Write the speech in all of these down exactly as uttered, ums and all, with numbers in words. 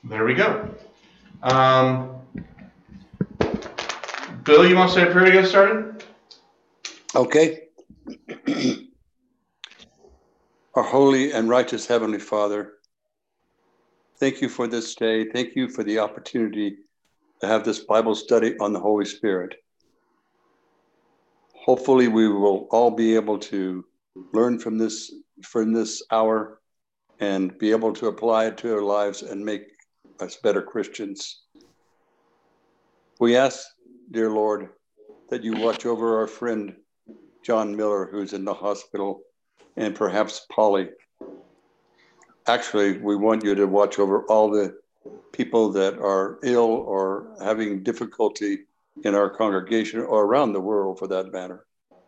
There we go. Um, Bill, you want to say a prayer to get started? Okay. Our holy and righteous Heavenly Father, thank you for this day. Thank you for the opportunity to have this Bible study on the Holy Spirit. Hopefully we will all be able to learn from this, from this hour and be able to apply it to our lives and make us better Christians. We ask, dear Lord, that you watch over our friend John Miller, who's in the hospital, and perhaps Polly. Actually, we want you to watch over all the people that are ill or having difficulty in our congregation or around the world for that matter.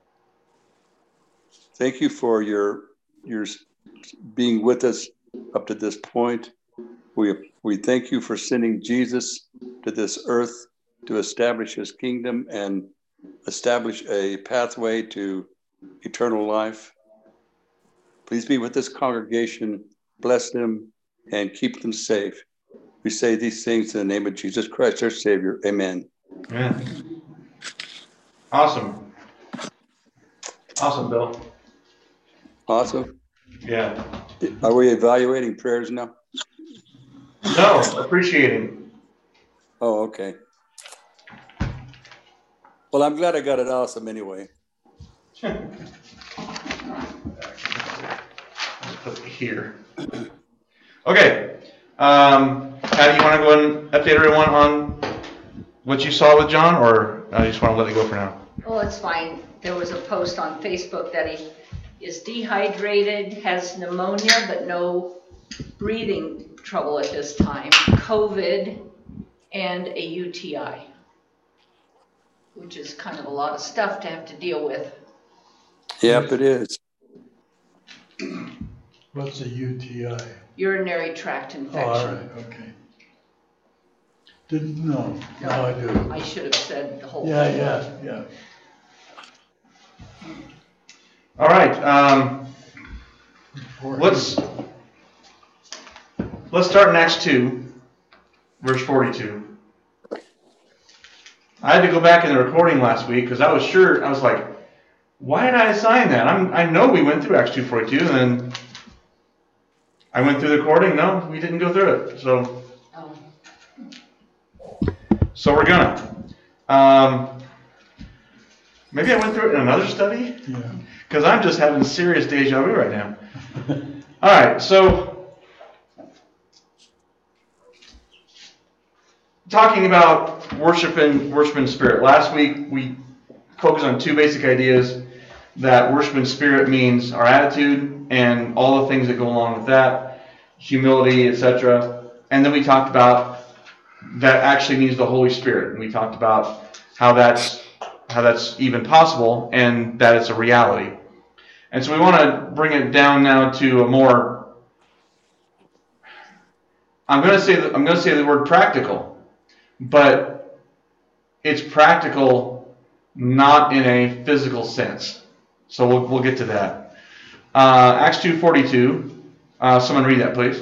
Thank you for your, your being with us up to this point. We, we thank you for sending Jesus to this earth to establish his kingdom and establish a pathway to eternal life. Please be with this congregation, bless them, and keep them safe. We say these things in the name of Jesus Christ, our Savior. Amen. Amen. Awesome. Awesome, Bill. Awesome. Yeah. Are we evaluating prayers now? No, appreciating. Oh, okay. Well, I'm glad I got it awesome anyway. Let's put it here. Okay. Um, Patty, you want to go ahead and update everyone on what you saw with John, or I just want to let it go for now? Oh, it's fine. There was a post on Facebook that he is dehydrated, has pneumonia, but no breathing trouble at this time, COVID, and a U T I, which is kind of a lot of stuff to have to deal with. Yep, it is. What's a U T I? Urinary tract infection. Oh, all right, okay. Didn't know. No, Now I do. I should have said the whole Yeah, thing. yeah, yeah. All right. Um, let's let's start in Acts two, verse forty-two. I had to go back in the recording last week because I was sure I was like, why did I assign that? I'm, I know we went through Acts two forty-two, and then I went through the recording. No, we didn't go through it. So, Oh. so we're gonna. Um, maybe I went through it in another study. Yeah. Because I'm just having serious deja vu right now. All right, so talking about worship and worship in spirit. Last week we focused on two basic ideas: that worship in spirit means our attitude and all the things that go along with that, humility, et cetera. And then we talked about that actually means the Holy Spirit, and we talked about how that's how that's even possible and that it's a reality. And so we want to bring it down now to a more, I'm going to say I'm going to say the word practical, but it's practical not in a physical sense. So we'll we'll get to that. Uh, Acts two forty-two. Uh, someone read that, please.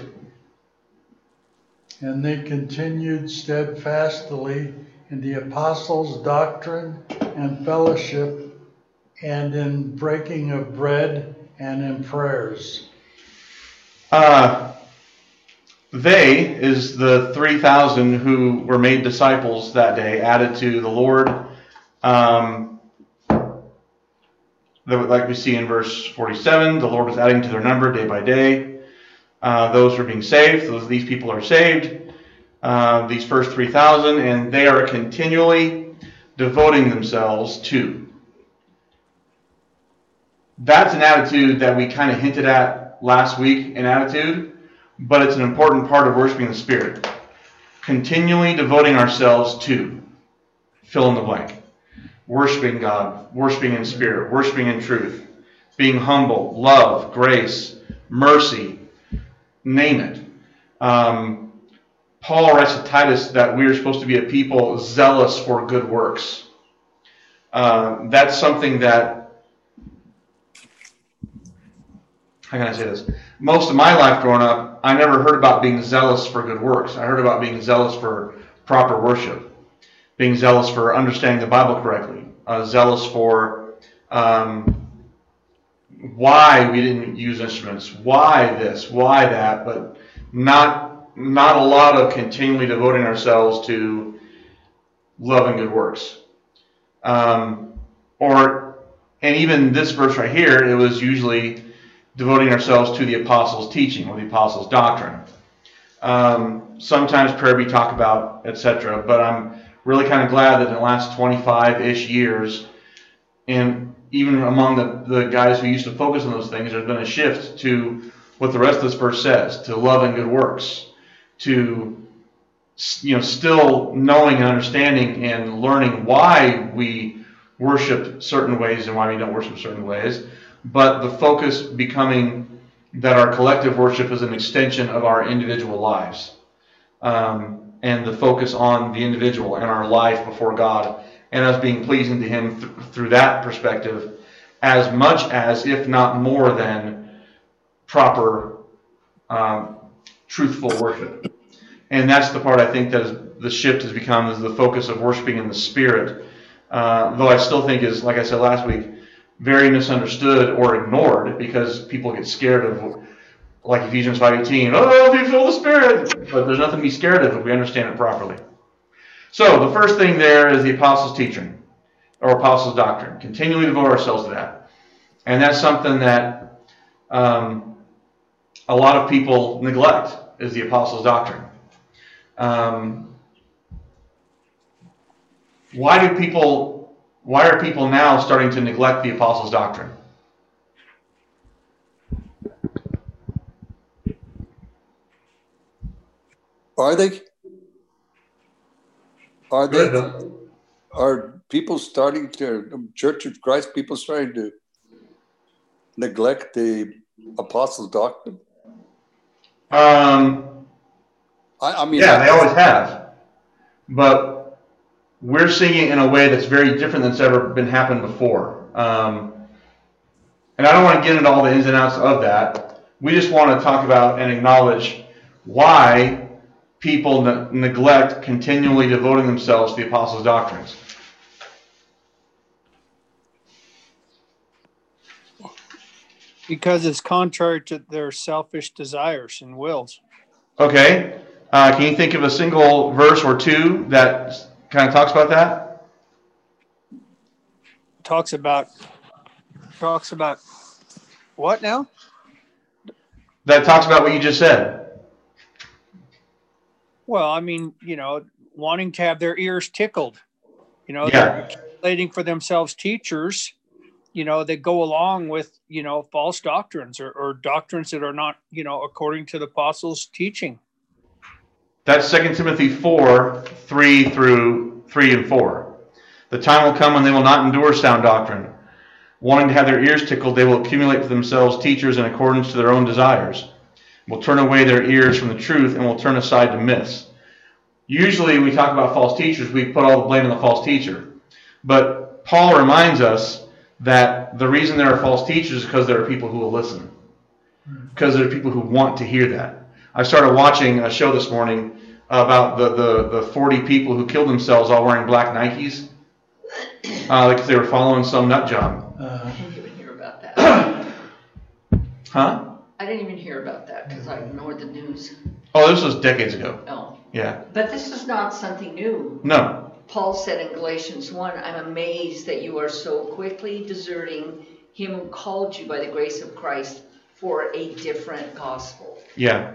And they continued steadfastly in the apostles' doctrine and fellowship, and in breaking of bread and in prayers. Uh, they is the three thousand who were made disciples that day, added to the Lord. Um, like we see in verse forty-seven, the Lord was adding to their number day by day. Uh, those who are being saved, those these people are saved. Uh, these first three thousand, and they are continually devoting themselves to. That's an attitude that we kind of hinted at last week in attitude, but it's an important part of worshiping the Spirit. Continually devoting ourselves to, fill in the blank. Worshiping God, worshiping in spirit, worshiping in truth, being humble, love, grace, mercy, name it. Um, Paul writes to Titus that we are supposed to be a people zealous for good works. Uh, that's something that, how can I say this? most of my life growing up, I never heard about being zealous for good works. I heard about being zealous for proper worship, being zealous for understanding the Bible correctly, uh, zealous for um, why we didn't use instruments, why this, why that, but not not a lot of continually devoting ourselves to love and good works. Um, or, and even this verse right here, it was usually devoting ourselves to the apostles' teaching or the apostles' doctrine. Um, sometimes prayer we talk about, et cetera. But I'm really kind of glad that in the last twenty-five-ish years, and even among the, the guys who used to focus on those things, there's been a shift to what the rest of this verse says, to love and good works, to, you know, still knowing and understanding and learning why we worship certain ways and why we don't worship certain ways, but the focus becoming that our collective worship is an extension of our individual lives, um, and the focus on the individual and our life before God and us being pleasing to Him th- through that perspective, as much as, if not more than, proper, um, truthful worship. And that's the part I think that is, the shift has become, is the focus of worshiping in the Spirit. Uh, though I still think is, like I said last week, very misunderstood or ignored because people get scared of, like Ephesians five eighteen, oh, if you feel the Spirit. But there's nothing to be scared of if we understand it properly. So the first thing there is the apostles' teaching or apostles' doctrine. Continually devote ourselves to that. And that's something that um, a lot of people neglect, is the apostles' doctrine. Um, why do people, why are people now starting to neglect the apostles' doctrine? Are they? Are Good, they? Bill. Are people starting to, Church of Christ, people starting to neglect the apostles' doctrine? Um, I, I mean, yeah, I, they always have. But we're seeing it in a way that's very different than it's ever been happened before. Um, and I don't want to get into all the ins and outs of that. We just want to talk about and acknowledge why people ne- neglect continually devoting themselves to the apostles' doctrines. Because it's contrary to their selfish desires and wills. Okay. Uh, can you think of a single verse or two that kind of talks about that? Talks about talks about what now? That talks about what you just said. Well, I mean, you know, wanting to have their ears tickled. You know, Yeah. they're accumulating for themselves teachers, you know, that go along with, you know, false doctrines or, or doctrines that are not, you know, according to the apostles' teaching. That's Second Timothy four, three through three and four. The time will come when they will not endure sound doctrine. Wanting to have their ears tickled, they will accumulate for themselves teachers in accordance to their own desires. Will turn away their ears from the truth and will turn aside to myths. Usually when we talk about false teachers, we put all the blame on the false teacher. But Paul reminds us that the reason there are false teachers is because there are people who will listen. Because there are people who want to hear that. I started watching a show this morning about the, the, the forty people who killed themselves all wearing black Nikes. Uh, because they were following some nut job. Uh, I didn't even hear about that. Huh? I didn't even hear about that because I ignored the news. Oh, this was decades ago. Oh, Yeah. but this is not something new. No. Paul said in Galatians one, I'm amazed that you are so quickly deserting him who called you by the grace of Christ for a different gospel. Yeah.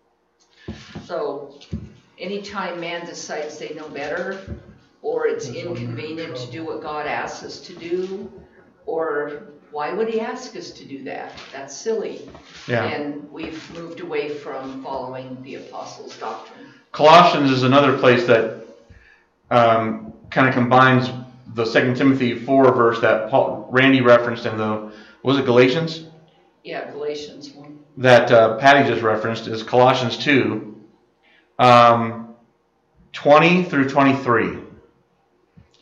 So anytime man decides they know better, or it's inconvenient to do what God asks us to do, or why would he ask us to do that? That's silly. Yeah. And we've moved away from following the apostles' doctrine. Colossians is another place that um, kind of combines the Second Timothy four verse that Paul, Randy referenced in the, was it Galatians? Yeah, Galatians one. That uh, Patty just referenced is Colossians two, um, twenty through twenty-three.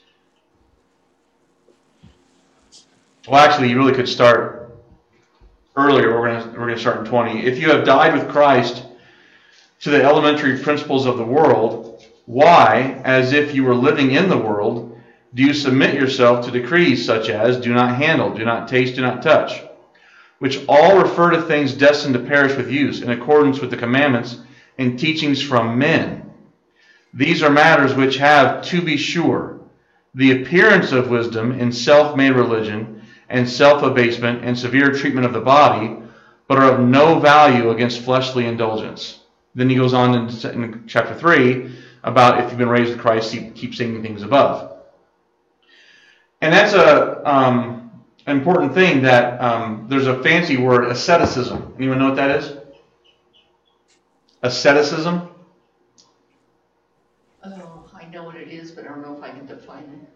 Well, actually, you really could start earlier. We're going to we're going to start in twenty. If you have died with Christ to the elementary principles of the world, why, as if you were living in the world, do you submit yourself to decrees such as do not handle, do not taste, do not touch, which all refer to things destined to perish with use, in accordance with the commandments and teachings from men? These are matters which have, to be sure, the appearance of wisdom in self-made religion and self-abasement and severe treatment of the body, but are of no value against fleshly indulgence. Then he goes on in, in chapter three about if you've been raised with Christ, keep seeking things above. And that's a um, an important thing that um, there's a fancy word, asceticism. Anyone know what that is? Asceticism? Oh, I know what it is, but I don't know if I can define it.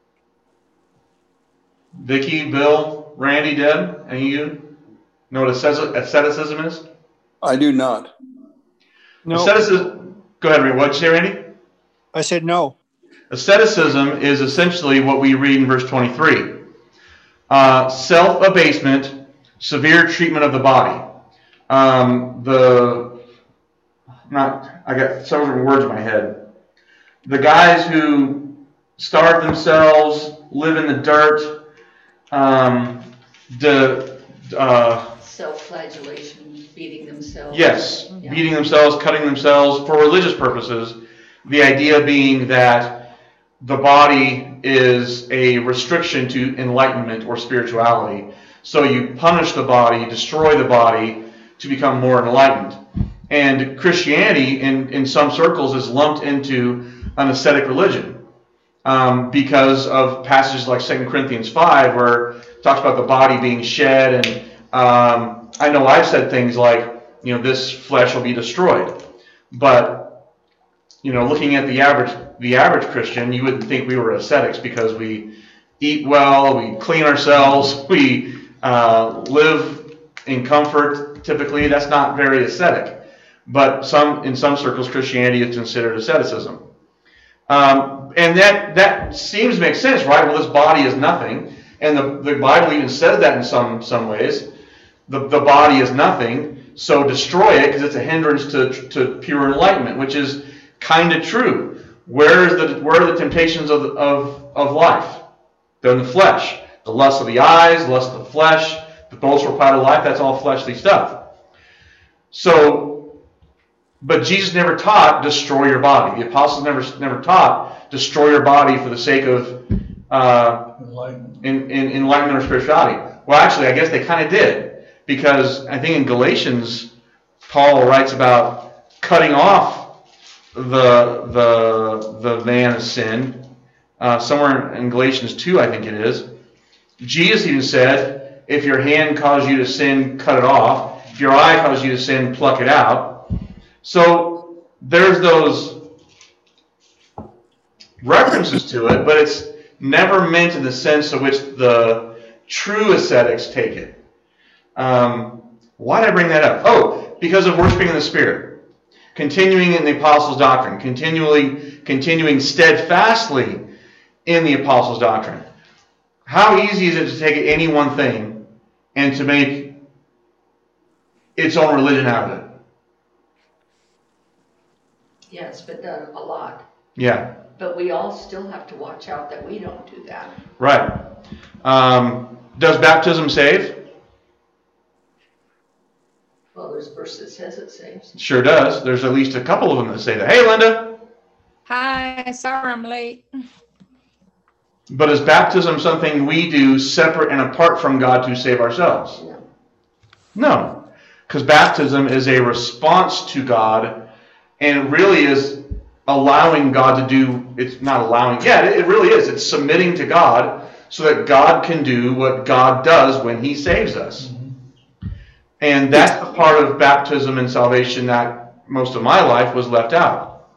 Vicky, Bill, Randy, Deb, any of you know what asceticism is? I do not. No. Asceticism, go ahead, Randy. What did you say, Randy? I said no. Asceticism is essentially what we read in verse twenty-three. Uh, self-abasement, severe treatment of the body. Um, the, not, I got several different words in my head. The guys who starve themselves, live in the dirt, um, the, uh, Self-flagellation, beating themselves. yes, Yeah. beating themselves, cutting themselves for religious purposes. The idea being that the body is a restriction to enlightenment or spirituality. So you punish the body, destroy the body to become more enlightened. And Christianity, in, in some circles, is lumped into an ascetic religion um, because of passages like Second Corinthians five, where it talks about the body being shed. And um, I know I've said things like, you know, this flesh will be destroyed. But, you know, looking at the average the average Christian, you wouldn't think we were ascetics because we eat well, we clean ourselves, we uh, live in comfort. Typically, that's not very ascetic. But some in some circles, Christianity is considered asceticism. Um, and that, that seems to make sense, right? Well, this body is nothing. And the, the Bible even says that in some, some ways. The, the body is nothing, so destroy it because it's a hindrance to, to pure enlightenment, which is kind of true. Where is the where are the temptations of, of, of life? They're in the flesh. The lust of the eyes, the lust of the flesh, the boastful pride of life, that's all fleshly stuff. So, but Jesus never taught destroy your body. The apostles never never taught destroy your body for the sake of uh, Enlightenment. in, in enlightenment or spirituality. Well, actually, I guess they kind of did, because I think in Galatians, Paul writes about cutting off the the the man of sin. Uh, somewhere in Galatians two, I think it is. Jesus even said, if your hand causes you to sin, cut it off. If your eye causes you to sin, pluck it out. So there's those references to it, but it's never meant in the sense in which the true ascetics take it. Um, why did I bring that up? Oh, because of worshiping in the Spirit. Continuing in the apostles' doctrine, continually, continuing steadfastly in the apostles' doctrine. How easy is it to take any one thing and to make its own religion out of it? Yeah, it's been done a lot. Yeah. But we all still have to watch out that we don't do that. Right. Um, does baptism save? Well, there's a verse that says it saves. Sure does. There's at least a couple of them that say that. Hey, Linda. Hi, sorry I'm late. But is baptism something we do separate and apart from God to save ourselves? No. No. Because baptism is a response to God, and it really is allowing God to do, it's not allowing, yeah, it, it really is. It's submitting to God so that God can do what God does when He saves us. And that's the part of baptism and salvation that most of my life was left out.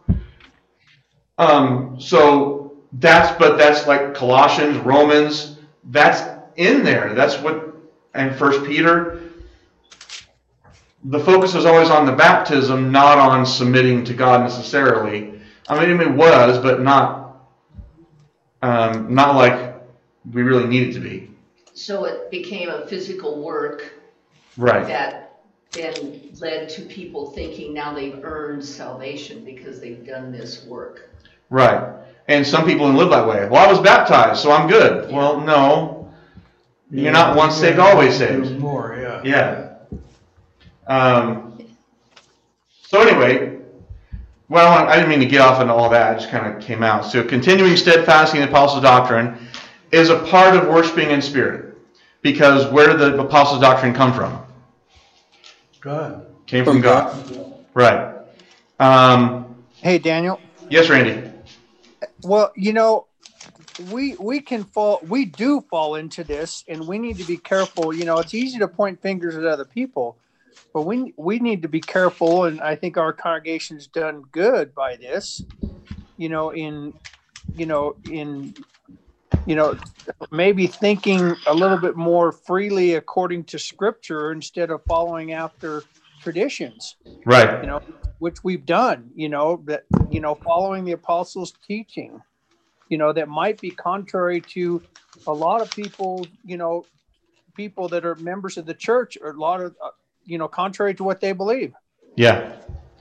Um, so that's, but that's like Colossians, Romans, that's in there. That's what, and First Peter, the focus is always on the baptism, not on submitting to God necessarily. I mean, it was, but not, um, not like we really need it to be. So it became a physical work Right. that then led to people thinking now they've earned salvation because they've done this work. Right. And some people live that way. Well, I was baptized, so I'm good. Yeah. Well, no. You're Yeah, not once you saved, gotta always do saved. More, yeah. Yeah. Um, so anyway, well, I didn't mean to get off into all that. It just kind of came out. So continuing steadfastly in the apostles' doctrine is a part of worshiping in spirit. Because where did the apostles' doctrine come from? God. Came from, From God. God. Right. Um, Hey, Daniel. yes, Randy. Well, you know, we we can fall, we do fall into this, and we need to be careful. You know, it's easy to point fingers at other people, but we we need to be careful. And I think our congregation's done good by this. You know, in you know in you know maybe thinking a little bit more freely according to Scripture instead of following after traditions. Right. You know, which we've done. You know that you know following the apostles' teaching. You know, that might be contrary to a lot of people, you know, people that are members of the church, or a lot of, uh, you know, contrary to what they believe. Yeah.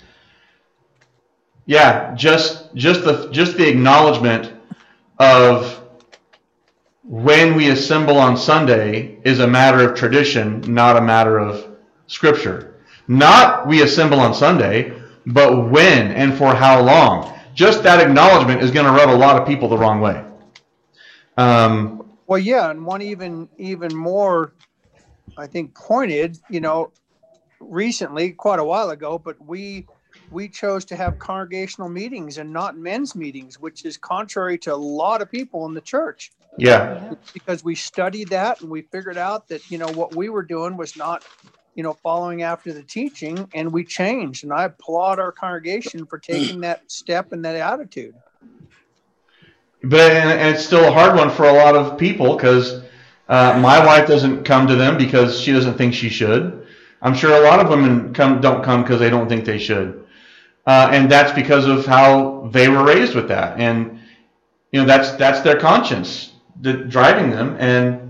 Yeah. Just just the just the acknowledgement of when we assemble on Sunday is a matter of tradition, not a matter of Scripture. Not we assemble on Sunday, but when and for how long. Just that acknowledgement is going to rub a lot of people the wrong way. Um, Well, yeah, and one even even more, I think, pointed, you know, recently, quite a while ago, but we we chose to have congregational meetings and not men's meetings, which is contrary to a lot of people in the church. yeah. Because we studied that and we figured out that, you know, what we were doing was not, you know, following after the teaching, and we changed. And I applaud our congregation for taking that step and that attitude. But and it's still a hard one for a lot of people because uh, my wife doesn't come to them because she doesn't think she should. I'm sure a lot of women come don't come because they don't think they should, uh, and that's because of how they were raised with that, and you know that's that's their conscience that driving them, and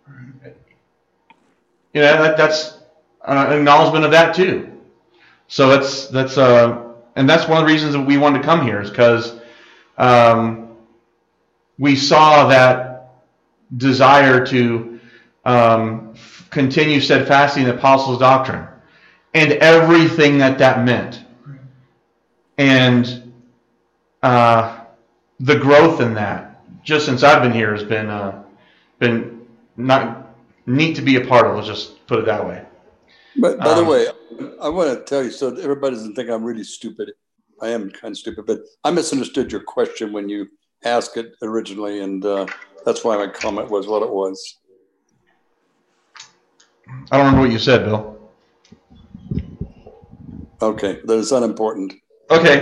you know that that's an acknowledgement of that too. So that's that's uh and that's one of the reasons that we wanted to come here is because. Um, we saw that desire to um, f- continue steadfastly in the apostles' doctrine and everything that that meant. And uh, the growth in that, just since I've been here, has been uh, been not neat to be a part of. Let's just put it that way. But by Um, the way, I want to tell you so that everybody doesn't think I'm really stupid. I am kind of stupid, but I misunderstood your question when you asked it originally, and uh, that's why my comment was what it was. I don't remember what you said, Bill. Okay, that is unimportant. Okay.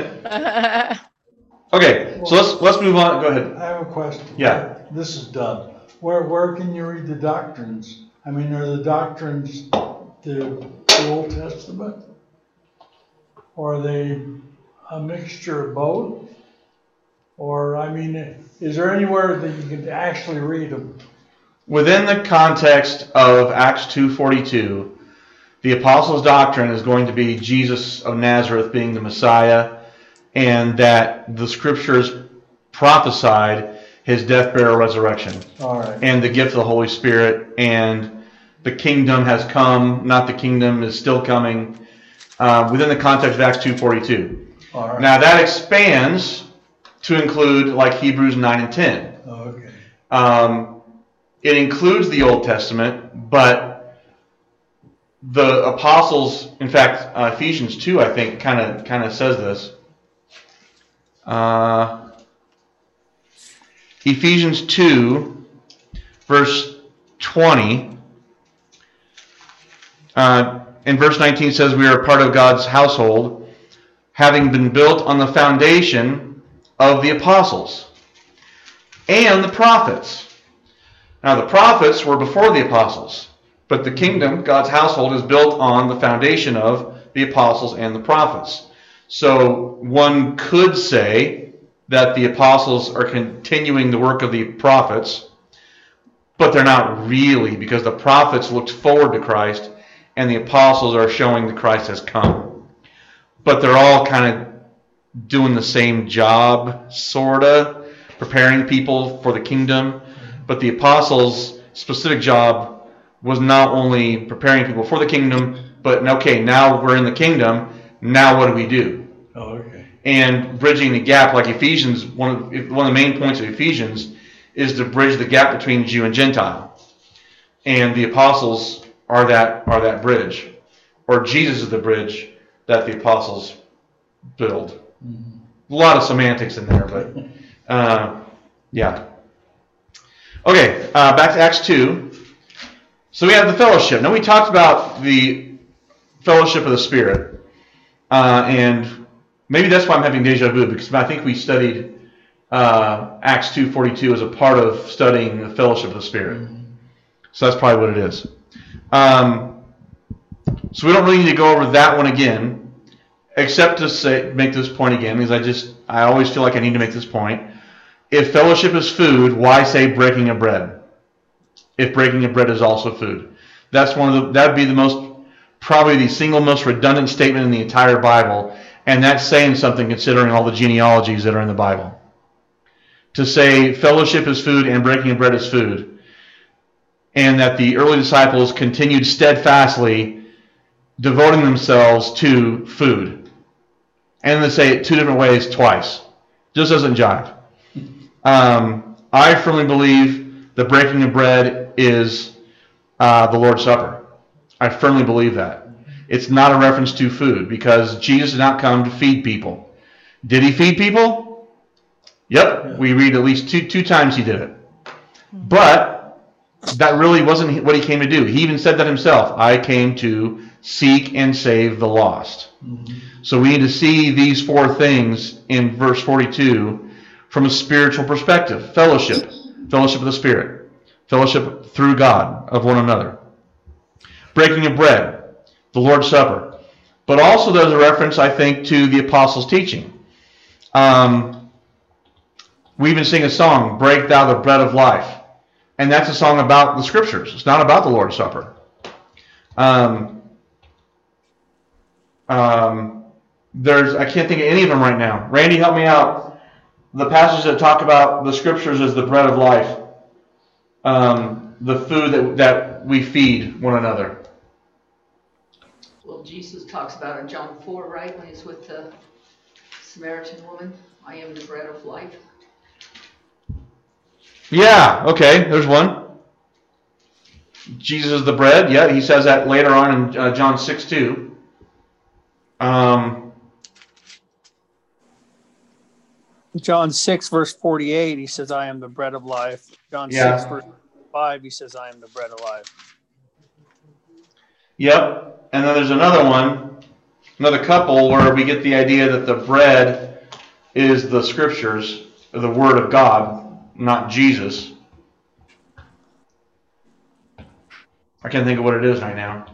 Okay. So let's let's move on. Go ahead. I have a question. Yeah. This is done. Where, where can you read the doctrines? I mean, are the doctrines the Old Testament? Or are they a mixture of both? Or, I mean, is there anywhere that you can actually read them? Within the context of Acts two forty-two, the apostles' doctrine is going to be Jesus of Nazareth being the Messiah, and that the Scriptures prophesied his death, burial, resurrection, All right. and the gift of the Holy Spirit, and the kingdom has come, not the kingdom is still coming, uh, within the context of Acts two forty-two. All right. Now that expands to include like Hebrews nine and ten. Okay. Um, it includes the Old Testament, but the apostles, in fact, uh, Ephesians two, I think, kind of kind of says this. Uh, Ephesians two, verse twenty, uh, in verse nineteen says, "We are a part of God's household, having been built on the foundation of the apostles and the prophets." Now, the prophets were before the apostles, but the kingdom, God's household, is built on the foundation of the apostles and the prophets. So one could say that the apostles are continuing the work of the prophets, but they're not really, because the prophets looked forward to Christ and the apostles are showing that Christ has come. But they're all kind of doing the same job, sort of, preparing people for the kingdom. But the apostles' specific job was not only preparing people for the kingdom, but okay, now we're in the kingdom, now what do we do? Oh, okay. And bridging the gap, like Ephesians, one of, one of the main points of Ephesians is to bridge the gap between Jew and Gentile. And the apostles are that are that bridge. Or Jesus is the bridge that the apostles build. Mm-hmm. A lot of semantics in there, but uh, yeah. Okay, uh, back to Acts two. So we have the fellowship. Now we talked about the fellowship of the Spirit. Uh, and maybe that's why I'm having deja vu, because I think we studied uh, Acts two forty-two as a part of studying the fellowship of the Spirit. Mm-hmm. So that's probably what it is. Um, so we don't really need to go over that one again, except to say make this point again, because I just I always feel like I need to make this point. If fellowship is food, why say breaking of bread? If breaking of bread is also food, that's one of the that would be the most probably the single most redundant statement in the entire Bible, and that's saying something considering all the genealogies that are in the Bible. To say fellowship is food and breaking of bread is food, and that the early disciples continued steadfastly devoting themselves to food. And they say it two different ways twice. Just doesn't jive. Um, I firmly believe the breaking of bread is uh, the Lord's Supper. I firmly believe that. It's not a reference to food, because Jesus did not come to feed people. Did he feed people? Yep. Yeah. We read at least two, two times he did it. But that really wasn't what he came to do. He even said that himself. I came to seek and save the lost. Mm-hmm. So we need to see these four things in verse forty-two from a spiritual perspective. Fellowship. Fellowship of the Spirit. Fellowship through God of one another. Breaking of bread. The Lord's Supper. But also there's a reference, I think, to the apostles' teaching. Um, we even sing a song, Break Thou the Bread of Life. And that's a song about the Scriptures. It's not about the Lord's Supper. Um, um, there's I can't think of any of them right now. Randy, help me out. The passages that talk about the Scriptures as the bread of life. Um, the food that, that we feed one another. Well, Jesus talks about in John four, right, when he's with the Samaritan woman, I am the bread of life. Yeah, okay, there's one. Jesus is the bread. Yeah, he says that later on in uh, John six two. Um, John six, verse forty-eight, he says, I am the bread of life. John yeah. six, verse five, he says, I am the bread of life. Yep, and then there's another one, another couple where we get the idea that the bread is the Scriptures, the Word of God, not Jesus. I can't think of what it is right now.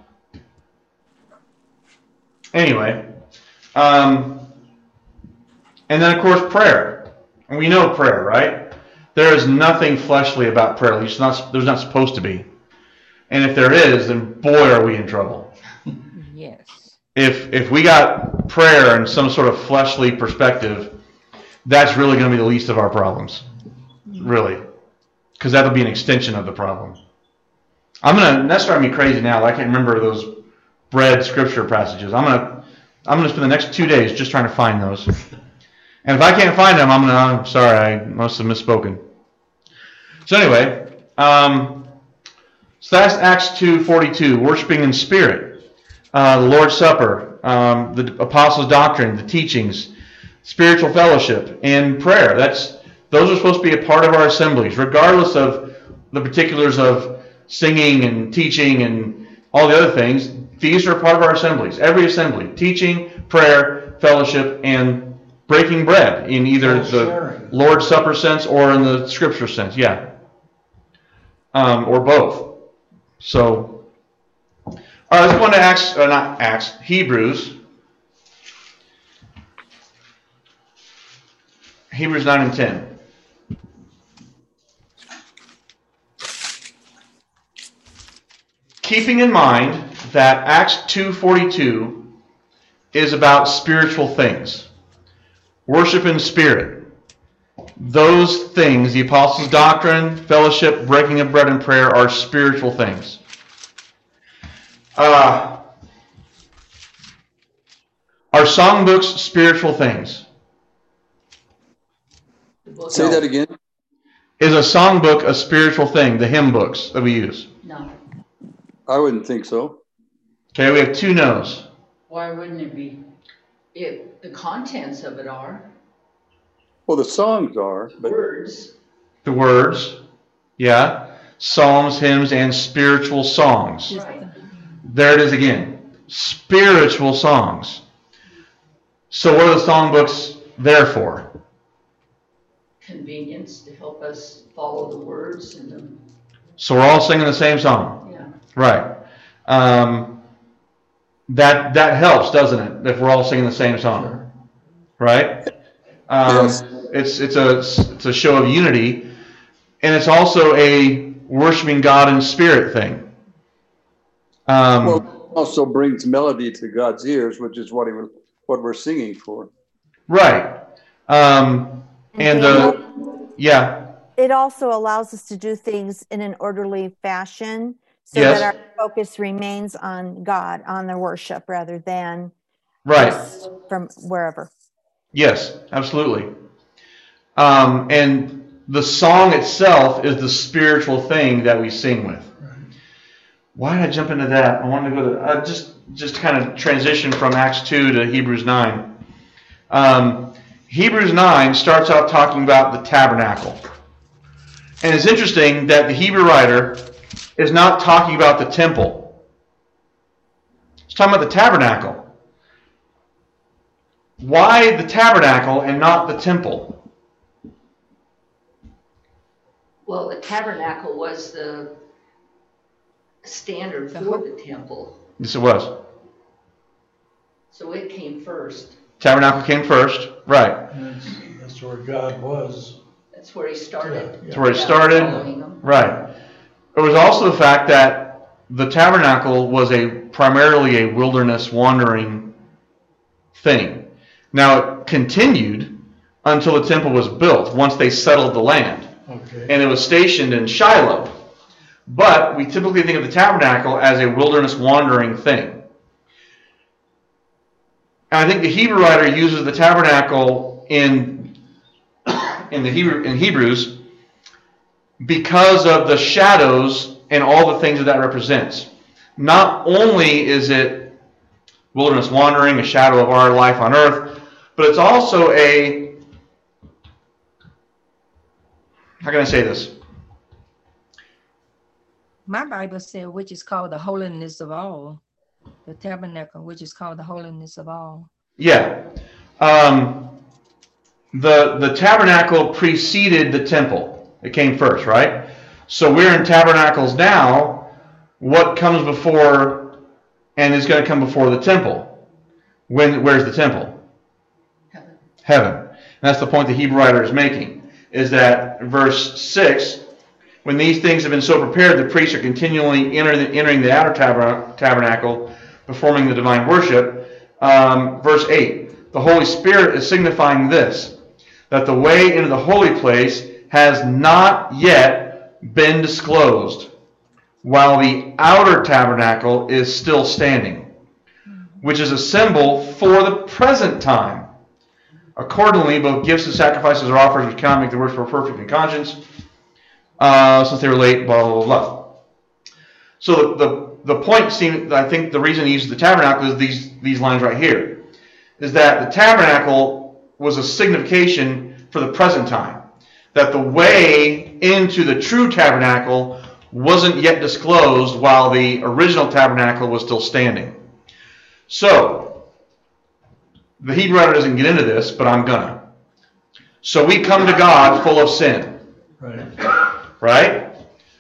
Anyway, um, and then of course prayer. And we know prayer, right? There is nothing fleshly about prayer. At least not, there's not supposed to be. And if there is, then boy, are we in trouble. Yes. If if we got prayer in some sort of fleshly perspective, that's really going to be the least of our problems. Really. Because that'll be an extension of the problem. I'm gonna that's driving me crazy now. I can't remember those bread scripture passages. I'm gonna I'm gonna spend the next two days just trying to find those. And if I can't find them, I'm gonna I'm sorry, I must have misspoken. So anyway, um, so that's Acts two forty-two, worshiping in spirit, uh, the Lord's Supper, um, the apostles' doctrine, the teachings, spiritual fellowship, and prayer. That's those are supposed to be a part of our assemblies, regardless of the particulars of singing and teaching and all the other things. These are a part of our assemblies. Every assembly, teaching, prayer, fellowship, and breaking bread in either the Lord's Supper sense or in the Scripture sense. Yeah, um, or both. So, all right, let's go on to Acts, uh, not Acts, Hebrews. Hebrews nine and ten. Keeping in mind that Acts two forty-two is about spiritual things. Worship in spirit. Those things, the apostles' doctrine, fellowship, breaking of bread, and prayer, are spiritual things. Uh, are songbooks spiritual things? Say that again. Is a songbook a spiritual thing, the hymn books that we use? No. I wouldn't think so. Okay, we have two no's. Why wouldn't it be? It, the contents of it are Well, the songs are, but words. The words, yeah. Psalms, hymns, and spiritual songs. Right. There it is again. Spiritual songs. So what are the songbooks there for? Convenience to help us follow the words and the, So we're all singing the same song. yeah. Right. Um, that that helps, doesn't it? If we're all singing the same song, right? Um, Yes. It's it's a it's a show of unity, and it's also a worshiping God in spirit thing. Um, well, it also brings melody to God's ears, which is what he was, what we're singing for. right. Um, and uh, Daniel, yeah, it also allows us to do things in an orderly fashion so Yes. that our focus remains on God, on the worship, rather than right. just from wherever. Yes, absolutely. Um, and the song itself is the spiritual thing that we sing with. Why did I jump into that? I wanted to go to uh, just just kind of transition from Acts two to Hebrews nine. Um, Hebrews nine starts out talking about the tabernacle, and it's interesting that the Hebrew writer is not talking about the temple. He's talking about the tabernacle. Why the tabernacle and not the temple? Well, the tabernacle was the standard for the temple, Yes, it was. so it came first. Tabernacle came first, right? And That's, that's where God was. That's where he started. That's where it Yeah, started. following them. Right. There was also the fact that the tabernacle was a primarily a wilderness wandering thing. Now it continued until the temple was built, once they settled the land. Okay. And it was stationed in Shiloh. But we typically think of the tabernacle as a wilderness wandering thing. And I think the Hebrew writer uses the tabernacle in in the Hebrew in Hebrews because of the shadows and all the things that that represents. Not only is it wilderness wandering, a shadow of our life on earth, but it's also a, how can I say this? My Bible said, which is called the holiness of all. The tabernacle, which is called the holiness of all. Yeah. Um, the, the tabernacle preceded the temple. It came first, right? So we're in tabernacles now. What comes before and is going to come before the temple? When? Where's the temple? Heaven. Heaven. And that's the point the Hebrew writer is making, is that verse six, when these things have been so prepared, the priests are continually entering the, entering the outer tabernacle, performing the divine worship. Um, verse eight, the Holy Spirit is signifying this, that the way into the holy place has not yet been disclosed, while the outer tabernacle is still standing, which is a symbol for the present time. Accordingly, both gifts and sacrifices are offered which cannot make the worshiper perfect in conscience, uh, since they relate, blah, blah, blah, blah. So the, the, the point seems, I think the reason he uses the tabernacle is these, these lines right here, is that the tabernacle was a signification for the present time, that the way into the true tabernacle wasn't yet disclosed while the original tabernacle was still standing. So, the Hebrew writer doesn't get into this, but I'm gonna. So we come to God full of sin, Right. right?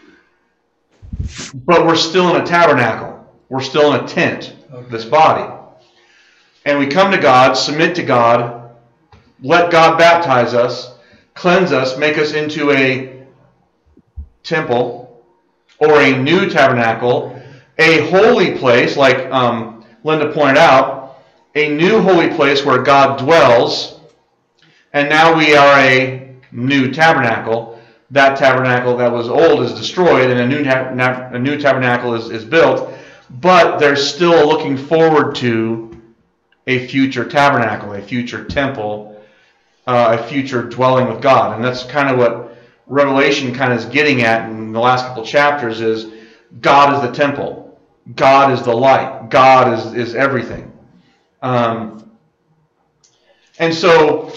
But we're still in a tabernacle. We're still in a tent, Okay. this body. And we come to God, submit to God, let God baptize us, cleanse us, make us into a temple or a new tabernacle, a holy place, like um, Linda pointed out, a new holy place where God dwells, and now we are a new tabernacle. That tabernacle that was old is destroyed, and a new, ta- a new tabernacle is, is built, but they're still looking forward to a future tabernacle, a future temple, uh, a future dwelling with God. And that's kind of what Revelation kind of is getting at in the last couple chapters, is God is the temple. God is the light. God is, is everything. Um, and so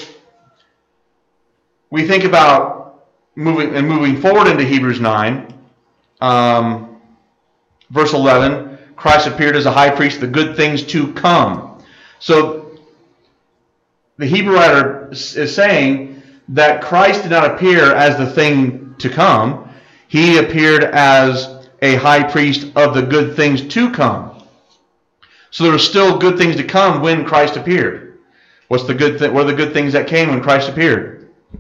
we think about moving and moving forward into Hebrews nine, um, verse eleven, Christ appeared as a high priest of the good things to come. So the Hebrew writer is saying that Christ did not appear as the thing to come. He appeared as a high priest of the good things to come. So there were still good things to come when Christ appeared. What's the good th- what are the good things that came when Christ appeared?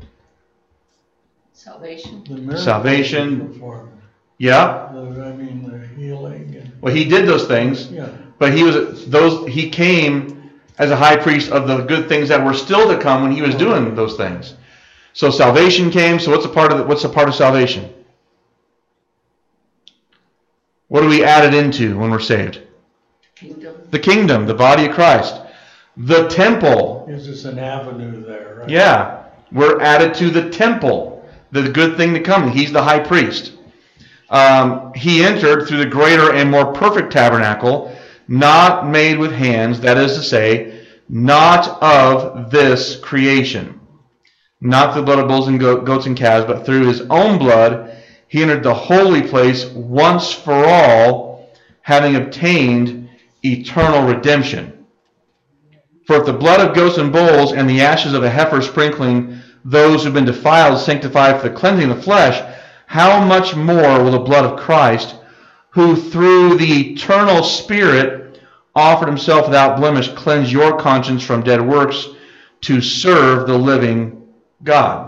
Salvation. The miracles Salvation. he performed. Yeah. The, I mean, the healing and, Well, he did those things, yeah. but he was those. He came as a high priest of the good things that were still to come when he was doing those things. So salvation came. So what's a part of the, what's a part of salvation? What are we added into when we're saved? Kingdom. The kingdom, the body of Christ, the temple. Gives us an avenue there, right? Yeah, we're added to the temple, the good thing to come. He's the high priest. Um, he entered through the greater and more perfect tabernacle, not made with hands, that is to say, not of this creation. Not the blood of bulls and goats and calves, but through his own blood, he entered the holy place once for all, having obtained eternal redemption. For if the blood of goats and bulls and the ashes of a heifer sprinkling those who have been defiled sanctify for the cleansing of the flesh, how much more will the blood of Christ, who through the eternal Spirit offered himself without blemish, cleanse your conscience from dead works to serve the living God?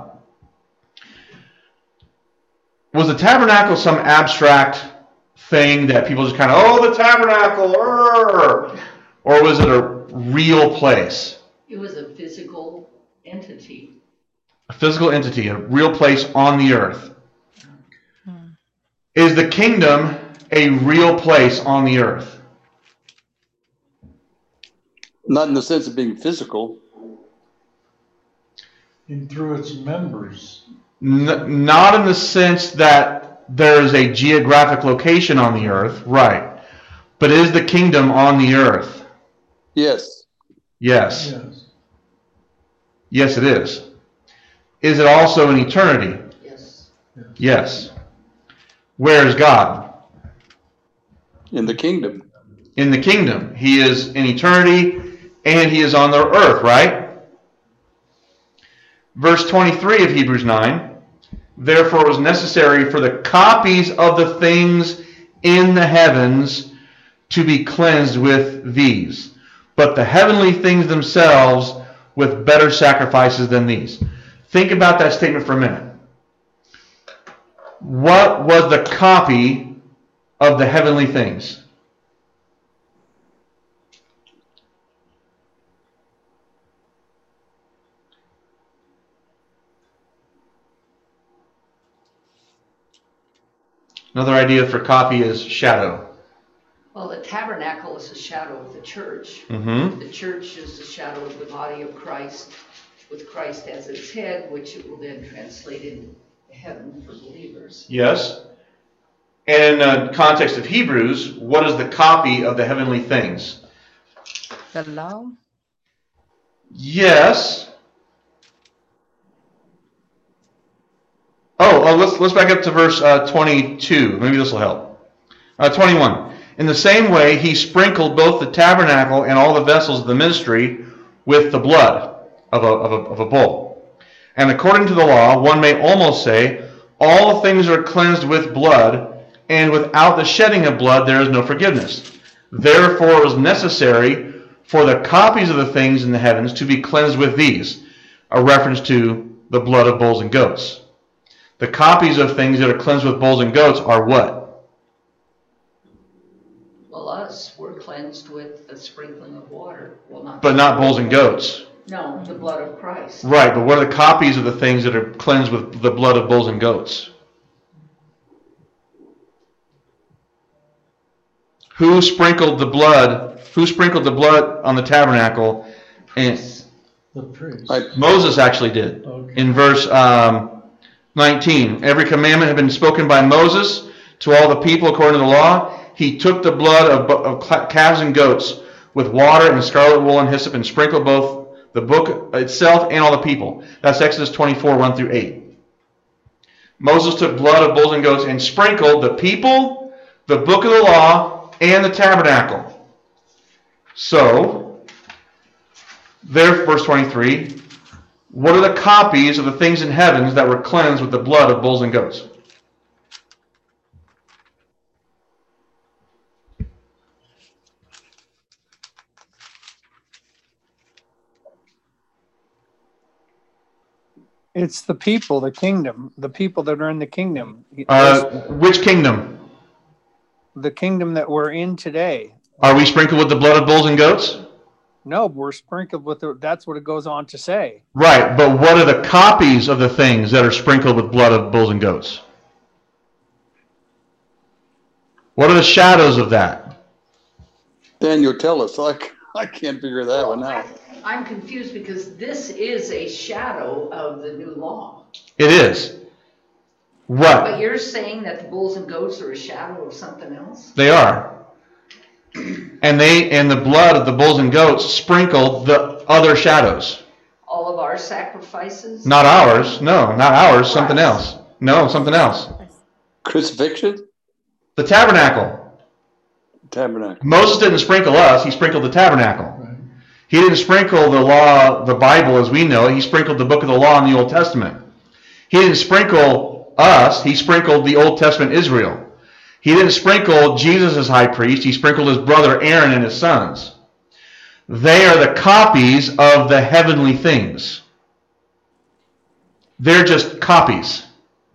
Was the tabernacle some abstract thing that people just kind of, oh, the tabernacle, or, or was it a real place? It was a physical entity. A physical entity, a real place on the earth. Is the kingdom a real place on the earth? Not in the sense of being physical. And through its members. N- not in the sense that there is a geographic location on the earth, right? But is the kingdom on the earth? Yes. Yes. Yes. Yes, it is. Is it also in eternity? Yes. Yes. Where is God? In the kingdom. In the kingdom. He is in eternity and he is on the earth, right? Verse twenty-three of Hebrews nine. Therefore it was necessary for the copies of the things in the heavens to be cleansed with these, but the heavenly things themselves with better sacrifices than these. Think about that statement for a minute. What was the copy of the heavenly things? Another idea for copy is shadow. Well, the tabernacle is a shadow of the church. Mm-hmm. The church is the shadow of the body of Christ, with Christ as its head, which it will then translate into heaven for believers. Yes. And in the context of Hebrews, what is the copy of the heavenly things? The law? Yes. Oh, oh let's let's back up to verse uh, twenty-two. Maybe this will help. Uh, twenty-one. In the same way, he sprinkled both the tabernacle and all the vessels of the ministry with the blood of a, of a, of a bull. And according to the law, one may almost say, all things are cleansed with blood, and without the shedding of blood there is no forgiveness. Therefore it was necessary for the copies of the things in the heavens to be cleansed with these, a reference to the blood of bulls and goats. The copies of things that are cleansed with bulls and goats are what? cleansed with a sprinkling of water. Well, not. But not bulls and goats. No, the blood of Christ. Right, but what are the copies of the things that are cleansed with the blood of bulls and goats? Who sprinkled the blood? Who sprinkled the blood on the tabernacle? And The priest. I- Moses actually did. Okay. In verse um, nineteen, every commandment had been spoken by Moses to all the people according to the law. He took the blood of, of calves and goats with water and scarlet wool and hyssop and sprinkled both the book itself and all the people. That's Exodus twenty-four, one through eight. Moses took blood of bulls and goats and sprinkled the people, the book of the law, and the tabernacle. So, there, verse twenty-three, what are the copies of the things in heavens that were cleansed with the blood of bulls and goats? It's the people, the kingdom, the people that are in the kingdom. Uh, which kingdom? The kingdom that we're in today. Are we sprinkled with the blood of bulls and goats? No, we're sprinkled with the, that's what it goes on to say. Right, but what are the copies of the things that are sprinkled with blood of bulls and goats? What are the shadows of that? Daniel, tell us. I, I can't figure that one out. I'm confused because this is a shadow of the new law. It is. But What? you're saying that the bulls and goats are a shadow of something else? They are. And they and the blood of the bulls and goats sprinkled the other shadows. All of our sacrifices? Not ours. No, not ours. Something else. No, something else. Crucifixion? The tabernacle. Tabernacle. Moses didn't sprinkle us. He sprinkled the tabernacle. Right. He didn't sprinkle the law, the Bible as we know it. He sprinkled the book of the law in the Old Testament. He didn't sprinkle us. He sprinkled the Old Testament Israel. He didn't sprinkle Jesus as high priest. He sprinkled his brother Aaron and his sons. They are the copies of the heavenly things. They're just copies.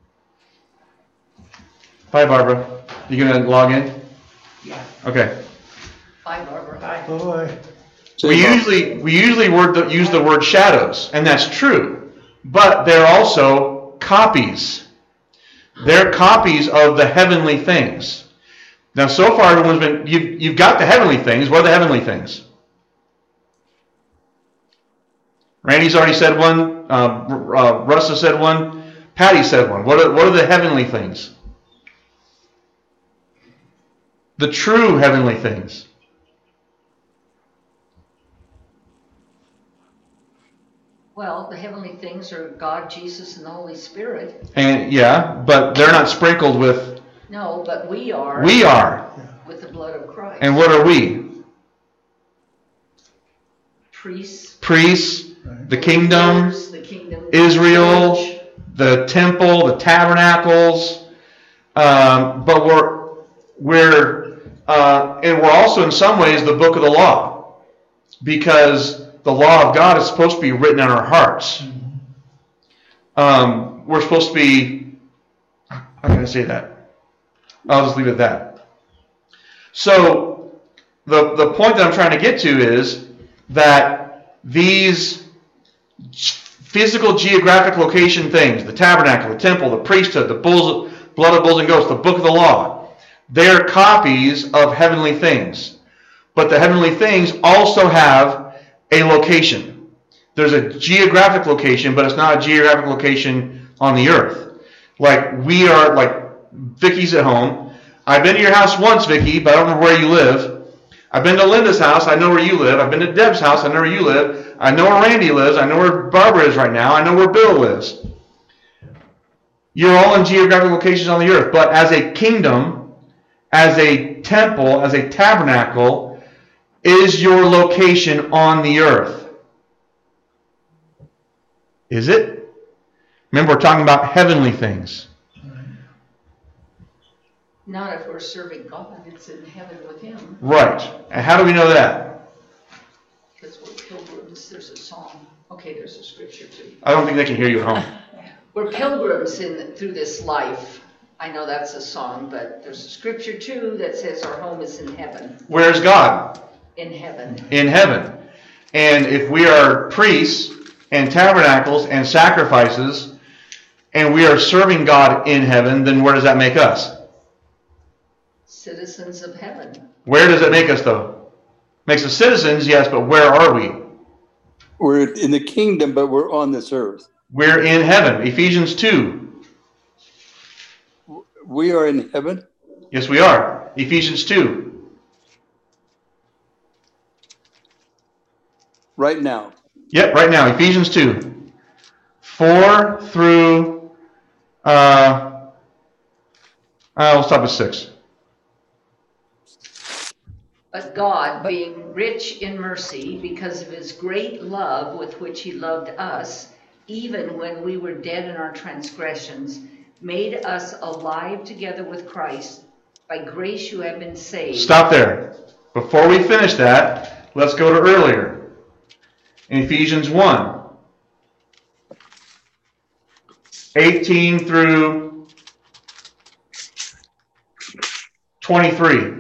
Bye, Barbara. You going to log in? Yeah. Okay. Bye, Barbara. Bye. Boy, We usually we usually word the, use the word shadows, and that's true. But they're also copies. They're copies of the heavenly things. Now, so far, everyone's been you've you've got the heavenly things. What are the heavenly things? Randy's already said one. Uh, uh, Russ has said one. Patty said one. What are what are the heavenly things? The true heavenly things. Well, the heavenly things are God, Jesus, and the Holy Spirit. And yeah, but they're not sprinkled with. No, but we are. We are. With the blood of Christ. And what are we? Priests. Priests, right. the kingdom, Rulers, the kingdom. Israel, Church. the temple, the tabernacles. Um, but we're we're uh, and we're also in some ways the book of the law, because the law of God is supposed to be written on our hearts. Um, we're supposed to be. How can I say that? I'll just leave it at that. So the the point that I'm trying to get to is that these physical geographic location things, the tabernacle, the temple, the priesthood, the bulls, blood of bulls and goats, the book of the law, they're copies of heavenly things. But the heavenly things also have a location. There's a geographic location, but it's not a geographic location on the earth. Like we are, like Vicky's at home. I've been to your house once, Vicky, but I don't know where you live. I've been to Linda's house. I know where you live. I've been to Deb's house. I know where you live. I know where Randy lives. I know where Barbara is right now. I know where Bill lives. You're all in geographic locations on the earth. But as a kingdom, as a temple, as a tabernacle, is your location on the earth? Is it? Remember, we're talking about heavenly things. Not if we're serving God. It's in heaven with Him. Right. And how do we know that? Because we're pilgrims. There's a song. Okay, there's a scripture too. I don't think they can hear you at home. We're pilgrims in through this life. I know that's a song, but there's a scripture too that says our home is in heaven. Where's God? In heaven. In heaven. And if we are priests and tabernacles and sacrifices, and we are serving God in heaven, then where does that make us? Citizens of heaven. Where does it make us, though? Makes us citizens, yes, but where are we? We're in the kingdom, but we're on this earth. We're in heaven. Ephesians two. We are in heaven? Yes, we are. Ephesians two. Right now. Yep, right now. Ephesians two. four through, uh, uh, we'll stop at six. But God, being rich in mercy, because of his great love with which he loved us, even when we were dead in our transgressions, made us alive together with Christ. By grace you have been saved. Stop there. Before we finish that, let's go to earlier. In Ephesians one. eighteen through twenty-three.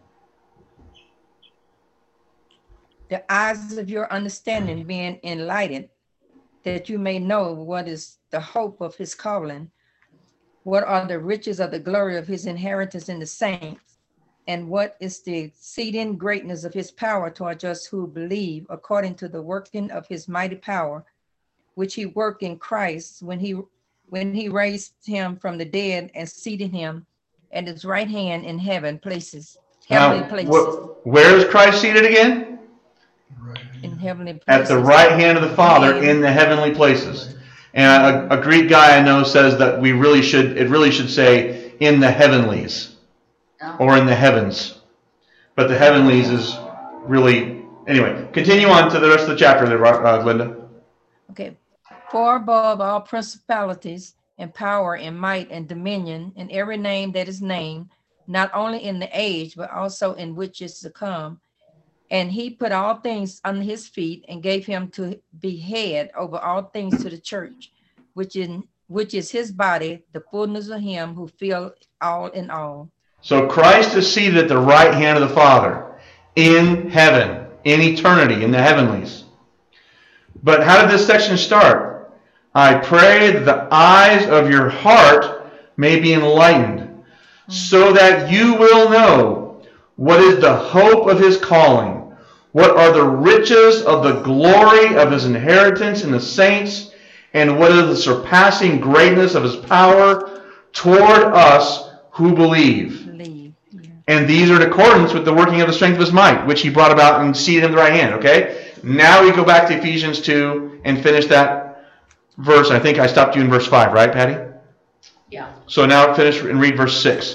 The eyes of your understanding being enlightened, that you may know what is the hope of his calling, what are the riches of the glory of his inheritance in the saints, and what is the exceeding greatness of his power toward us who believe, according to the working of his mighty power, which he worked in Christ when he when he raised him from the dead and seated him at his right hand in heaven places, heavenly Now, places. wh- where is Christ seated again? In heavenly places. At the right hand of the Father in the heavenly places. And a, a Greek guy I know says that we really should, it really should say in the heavenlies Oh. or in the heavens. But the heavenlies is really, anyway, continue on to the rest of the chapter there, uh, Linda. Okay. For above all principalities and power and might and dominion and every name that is named, not only in the age, but also in which is to come. And he put all things under his feet and gave him to be head over all things to the church, which in which is his body, the fullness of him who filled all in all. So Christ is seated at the right hand of the Father in heaven, in eternity, in the heavenlies. But how did this section start? I pray that the eyes of your heart may be enlightened, mm-hmm. so that you will know what is the hope of his calling, what are the riches of the glory of his inheritance in the saints, and what is the surpassing greatness of his power toward us who believe. Believe, yeah. And these are in accordance with the working of the strength of his might, which he brought about and seated him at the right hand. Okay? Now we go back to Ephesians two and finish that verse. I think I stopped you in verse five, right, Patty? Yeah. So now finish and read verse six.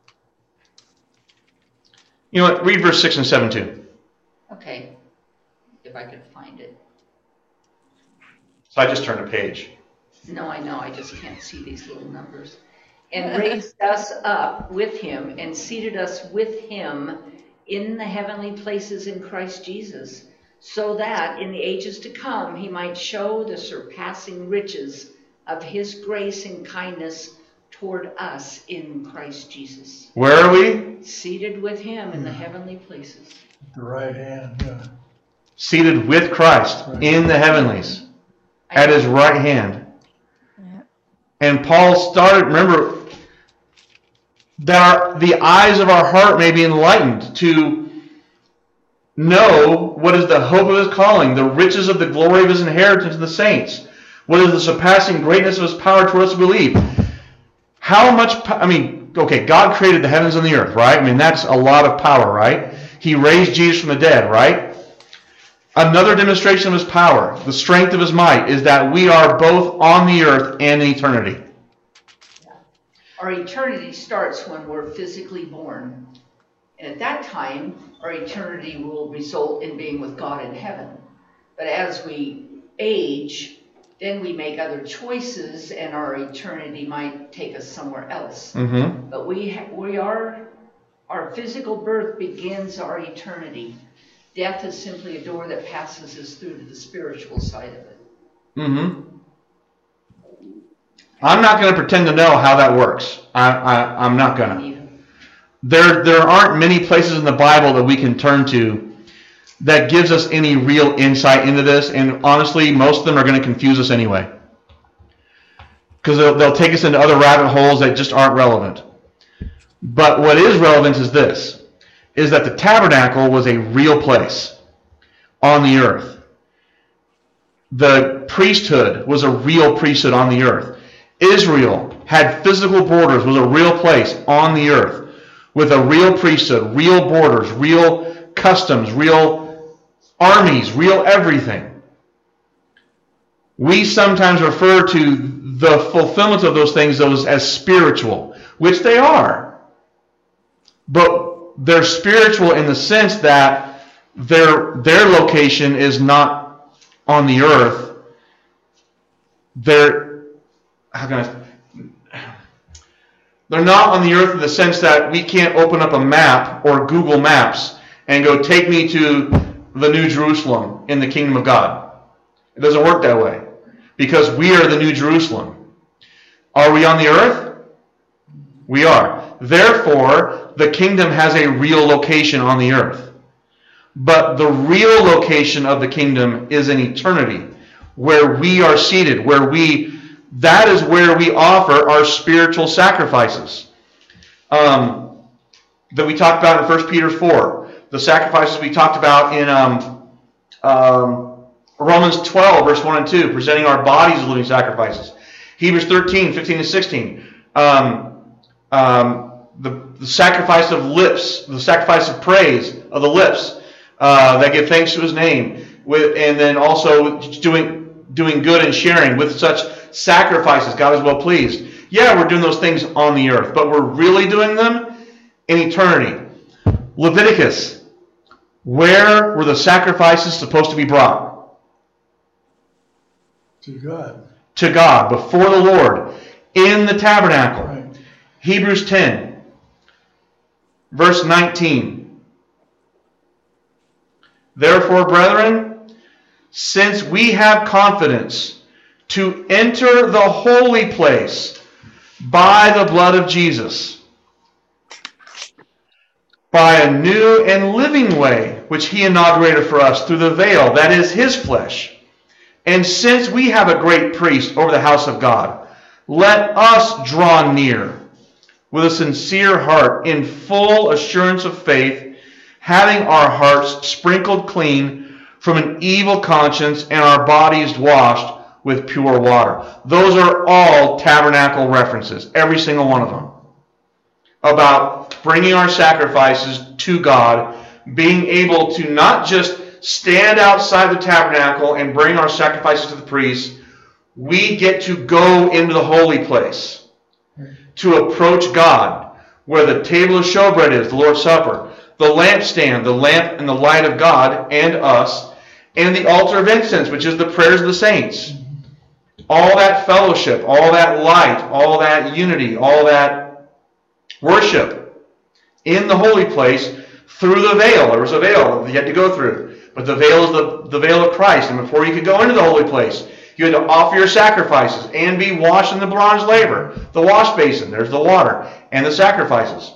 You know what? Read verse six and seven too. Okay. If I could find it. So I just turned a page. No, I know. I just can't see these little numbers. And raised us up with him and seated us with him in the heavenly places in Christ Jesus, so that in the ages to come he might show the surpassing riches of his grace and kindness toward us in Christ Jesus. Where are we? Seated with him in the heavenly places. The right hand, yeah. Seated with Christ in the heavenlies at his right hand. Yeah. And Paul started, remember, that our, the eyes of our heart may be enlightened to know what is the hope of his calling, the riches of the glory of his inheritance in the saints, what is the surpassing greatness of his power toward us who believe. How much, I mean, okay, God created the heavens and the earth, right? I mean, that's a lot of power, right? He raised Jesus from the dead, right? Another demonstration of his power, the strength of his might, is that we are both on the earth and in eternity. Our eternity starts when we're physically born. And at that time, our eternity will result in being with God in heaven. But as we age, then we make other choices and our eternity might take us somewhere else. Mm-hmm. But we ha- we are, our physical birth begins our eternity. Death is simply a door that passes us through to the spiritual side of it. Mm-hmm. I'm not going to pretend to know how that works. I, I, I'm not going to. There, there aren't many places in the Bible that we can turn to that gives us any real insight into this. And honestly, most of them are going to confuse us anyway. Because they'll, they'll take us into other rabbit holes that just aren't relevant. But what is relevant is this, is that the tabernacle was a real place on the earth. The priesthood was a real priesthood on the earth. Israel had physical borders, was a real place on the earth with a real priesthood, real borders, real customs, real armies, real everything. We sometimes refer to the fulfillment of those things those as spiritual, which they are. But they're spiritual in the sense that their their location is not on the earth. They're how can I they're not on the earth in the sense that we can't open up a map or Google Maps and go take me to the New Jerusalem in the kingdom of God. It doesn't work that way. Because we are the New Jerusalem. Are we on the earth? We are. Therefore, the kingdom has a real location on the earth. But the real location of the kingdom is in eternity, where we are seated, where we, that is where we offer our spiritual sacrifices. Um, that we talked about in First Peter four. The sacrifices we talked about in um, um, Romans twelve, verse one and two, presenting our bodies as living sacrifices. Hebrews thirteen, fifteen and sixteen. Um, um, the, the sacrifice of lips, the sacrifice of praise of the lips uh, that give thanks to his name. With, and then also doing, doing good and sharing with such sacrifices. God is well pleased. Yeah, we're doing those things on the earth, but we're really doing them in eternity. Leviticus, where were the sacrifices supposed to be brought? To God. To God, before the Lord, in the tabernacle. Right. Hebrews ten, verse nineteen. Therefore, brethren, since we have confidence to enter the holy place by the blood of Jesus, by a new and living way, which he inaugurated for us through the veil, that is his flesh. And since we have a great priest over the house of God, let us draw near with a sincere heart in full assurance of faith, having our hearts sprinkled clean from an evil conscience and our bodies washed with pure water. Those are all tabernacle references, every single one of them, about bringing our sacrifices to God, being able to not just stand outside the tabernacle and bring our sacrifices to the priest. We get to go into the holy place to approach God, where the table of showbread is, the Lord's Supper, the lampstand, the lamp and the light of God and us, and the altar of incense, which is the prayers of the saints. All that fellowship, all that light, all that unity, all that worship in the holy place through the veil. There was a veil that you had to go through. But the veil is the, the veil of Christ. And before you could go into the holy place, you had to offer your sacrifices and be washed in the bronze laver. The wash basin, there's the water, and the sacrifices.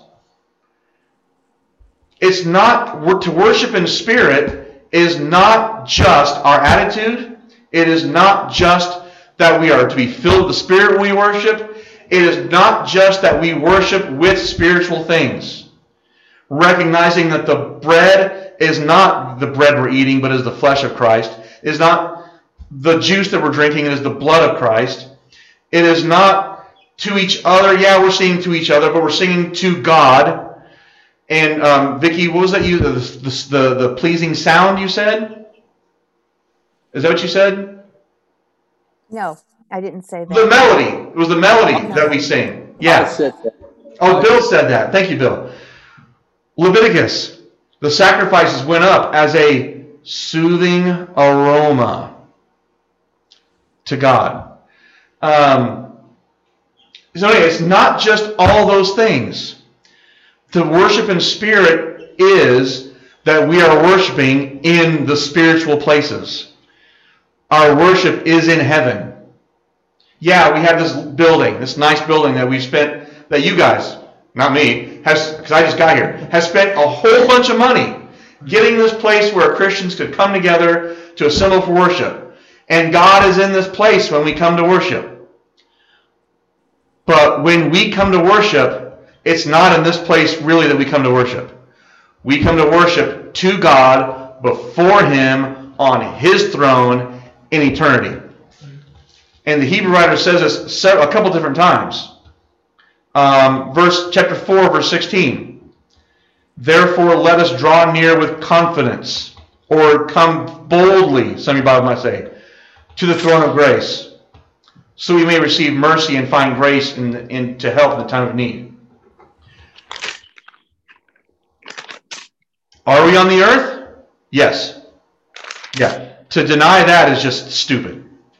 It's not, to worship in spirit is not just our attitude. It is not just that we are to be filled with the Spirit when we worship. It is not just that we worship with spiritual things. Recognizing that the bread is not the bread we're eating, but is the flesh of Christ. It is not the juice that we're drinking, it is the blood of Christ. It is not to each other. Yeah, we're singing to each other, but we're singing to God. And um, Vicki, what was that you, the, the, the, the pleasing sound you said? Is that what you said? No, I didn't say that. The melody. It was the melody Okay. that we sing. Yeah. I said that. Oh, Bill said that. Thank you, Bill. Leviticus. The sacrifices went up as a soothing aroma to God. Um, so anyway, it's not just all those things. To worship in spirit is that we are worshiping in the spiritual places. Our worship is in heaven. Yeah, we have this building, this nice building that we've spent, that you guys, not me, has, because I just got here, has spent a whole bunch of money getting this place where Christians could come together to assemble for worship. And God is in this place when we come to worship. But when we come to worship, it's not in this place really that we come to worship. We come to worship to God before Him on His throne in eternity. And the Hebrew writer says this a couple different times. Um, verse chapter four, verse sixteen. Therefore, let us draw near with confidence, or come boldly, some of your Bible might say, to the throne of grace, so we may receive mercy and find grace in, in to help in the time of need. Are we on the earth? Yes. Yeah. To deny that is just stupid.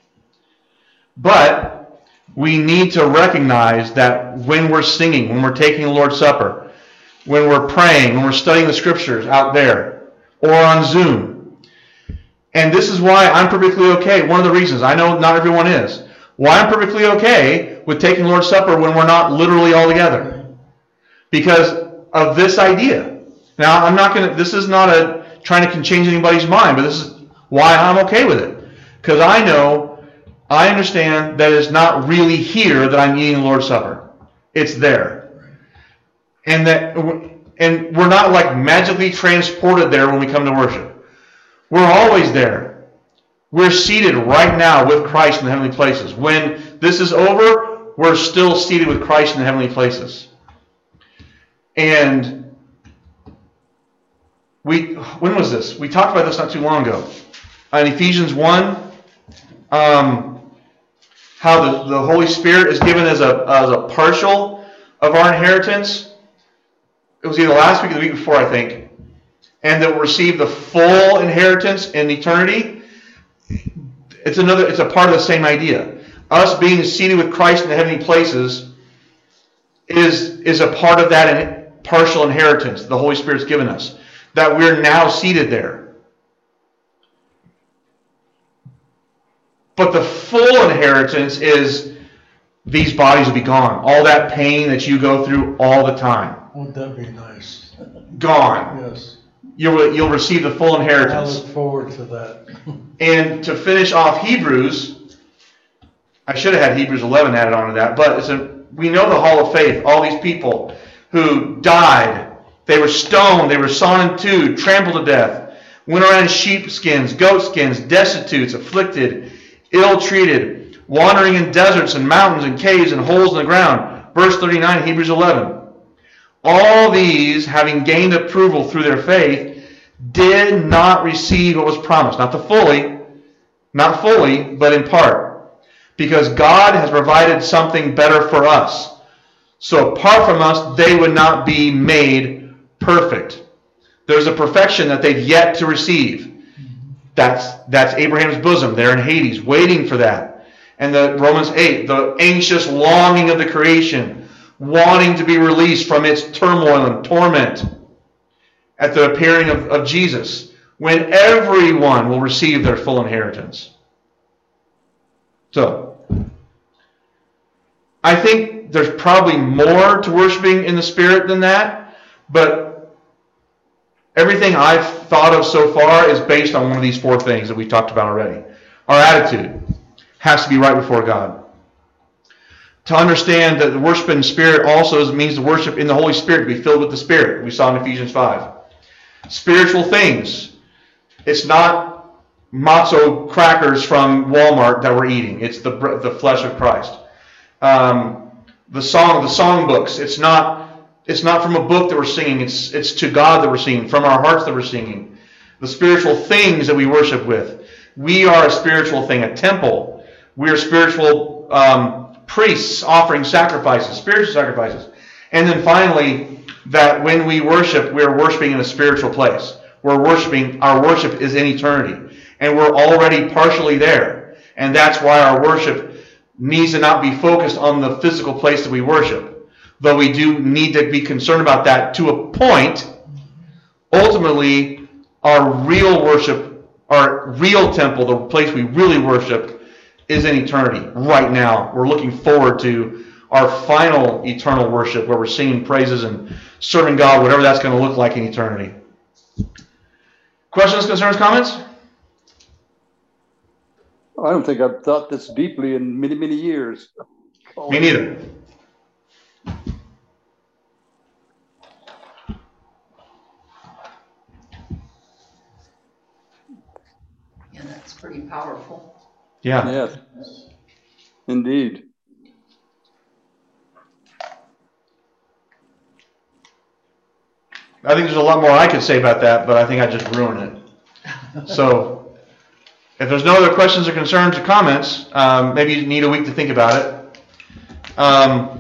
But we need to recognize that when we're singing, when we're taking the Lord's Supper, when we're praying, when we're studying the Scriptures out there, or on Zoom, and this is why I'm perfectly okay, one of the reasons, I know not everyone is, why I'm perfectly okay with taking the Lord's Supper when we're not literally all together. Because of this idea. Now, I'm not going to, this is not a trying to change anybody's mind, but this is why I'm okay with it. Because I know, I understand that it's not really here that I'm eating the Lord's Supper. It's there. And that, and we're not like magically transported there when we come to worship. We're always there. We're seated right now with Christ in the heavenly places. When this is over, we're still seated with Christ in the heavenly places. And we, when was this? We talked about this not too long ago. In Ephesians one, um, how the, the Holy Spirit is given as a, as a partial of our inheritance. It was either last week or the week before, I think. And that we'll receive the full inheritance in eternity. It's another. It's a part of the same idea. Us being seated with Christ in the heavenly places is, is a part of that in, partial inheritance the Holy Spirit's given us. That we're now seated there. But the full inheritance is these bodies will be gone. All that pain that you go through all the time. Won't that be nice? Gone. Yes. You'll, you'll receive the full I inheritance. look forward to that. And to finish off Hebrews, I should have had Hebrews eleven added on to that, but it's a, we know the Hall of Faith, all these people who died, they were stoned, they were sawn in two, trampled to death, went around in sheepskins, goatskins, destitutes, afflicted, ill-treated, wandering in deserts and mountains and caves and holes in the ground. Verse thirty-nine, Hebrews eleven. All these, having gained approval through their faith, did not receive what was promised. Not the fully, not fully, but in part. Because God has provided something better for us. So apart from us, they would not be made perfect. There's a perfection that they've yet to receive. That's, that's Abraham's bosom there in Hades, waiting for that. And the Romans eight, the anxious longing of the creation, wanting to be released from its turmoil and torment at the appearing of, of Jesus, when everyone will receive their full inheritance. So, I think there's probably more to worshiping in the Spirit than that, but everything I've thought of so far is based on one of these four things that we talked about already. Our attitude has to be right before God. To understand that the worship in the Spirit also means the worship in the Holy Spirit, to be filled with the Spirit. We saw in Ephesians five. Spiritual things. It's not matzo crackers from Walmart that we're eating. It's the the flesh of Christ. Um, the song, the song books. It's not it's not from a book that we're singing. It's it's to God that we're singing, from our hearts that we're singing. The spiritual things that we worship with. We are a spiritual thing, a temple. We are spiritual um, priests offering sacrifices, spiritual sacrifices. And then finally, that when we worship, we're worshiping in a spiritual place. We're worshiping, our worship is in eternity. And we're already partially there. And that's why our worship needs to not be focused on the physical place that we worship. Though we do need to be concerned about that to a point. Ultimately, our real worship, our real temple, the place we really worship, is in eternity right now. We're looking forward to our final eternal worship where we're singing praises and serving God, whatever that's going to look like in eternity. Questions, concerns, comments? I don't think I've thought this deeply in many, many years. Me neither. Yeah, that's pretty powerful. Yeah. Yes, indeed. I think there's a lot more I could say about that, but I think I just ruined it. So, if there's no other questions or concerns or comments, um, maybe you need a week to think about it. Um,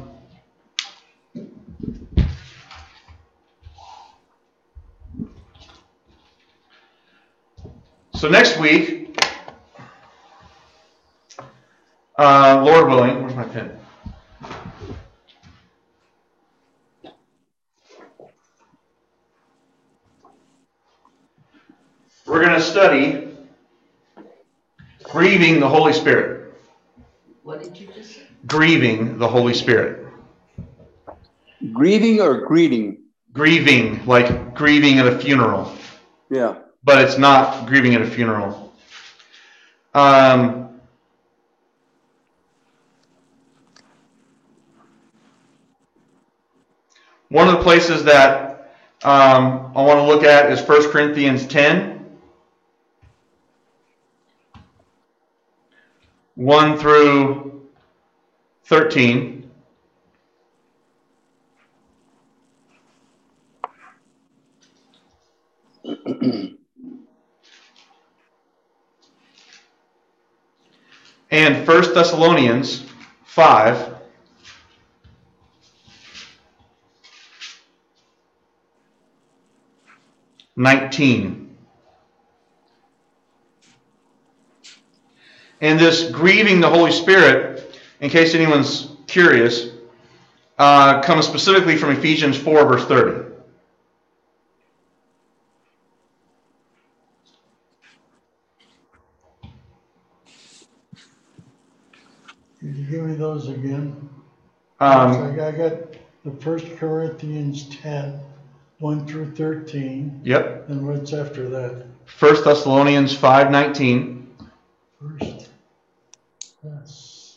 so next week, uh, Lord willing, where's my pen? We're going to study grieving the Holy Spirit. What did you just say? Grieving the Holy Spirit. Grieving or greeting? Grieving, like grieving at a funeral. Yeah. But it's not grieving at a funeral. Um, one of the places that um, I want to look at is First Corinthians ten. one through thirteen. And First Thessalonians five. nineteen. And this grieving the Holy Spirit, in case anyone's curious, uh, comes specifically from Ephesians four, verse thirty. Could you give me those again? Um, So I got the First Corinthians ten, one through thirteen, yep. and what's after that? First Thessalonians five nineteen. First, that's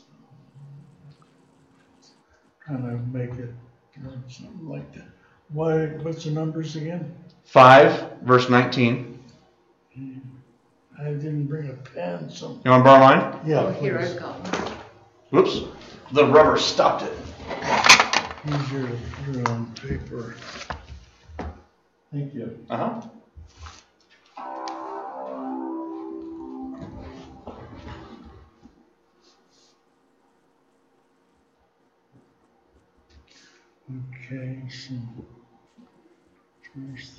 trying to make it or something like that. Why? What's the numbers again? five, verse nineteen. I didn't bring a pen. So You want to borrow mine? yeah, Oh, here please. I've got one. Whoops. The rubber stopped it. Easier to put it on paper. Thank you. Uh-huh. Okay, so first.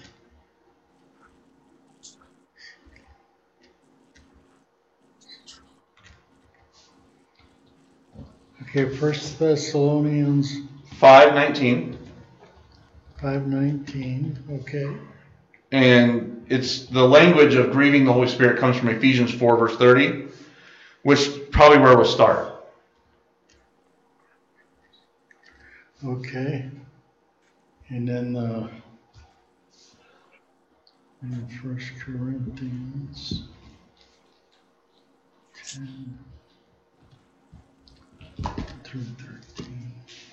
Okay, First Thessalonians five nineteen. five nineteen. Okay. And it's the language of grieving the Holy Spirit comes from Ephesians four, verse thirty, which is probably where we'll start. Okay. And then uh, in First Corinthians ten through thirteen.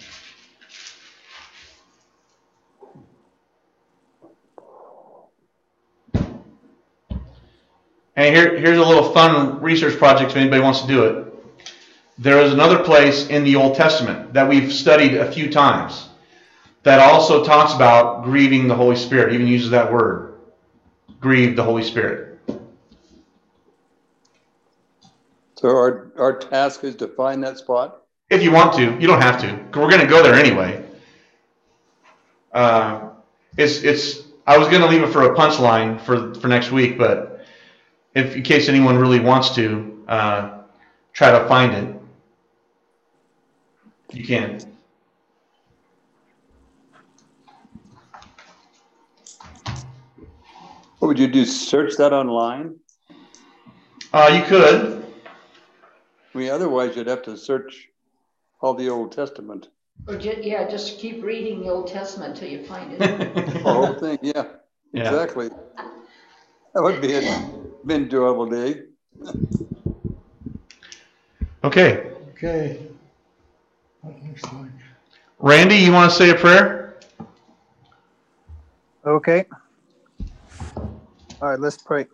And here, here's a little fun research project if anybody wants to do it. There is another place in the Old Testament that we've studied a few times that also talks about grieving the Holy Spirit, even uses that word, grieve the Holy Spirit. So our, our task is to find that spot? If you want to. You don't have to. We're going to go there anyway. Uh, it's, it's, I was going to leave it for a punchline for, for next week, but if in case anyone really wants to uh, try to find it, you can. What would you do? Search that online? Uh, you could. I mean, otherwise you'd have to search all the Old Testament. Or ju- yeah, just keep reading the Old Testament till you find it. The whole thing, yeah, Yeah. exactly. That would be a been doable day. Okay. Okay. That looks like. Randy, you want to say a prayer? Okay. All right, let's pray.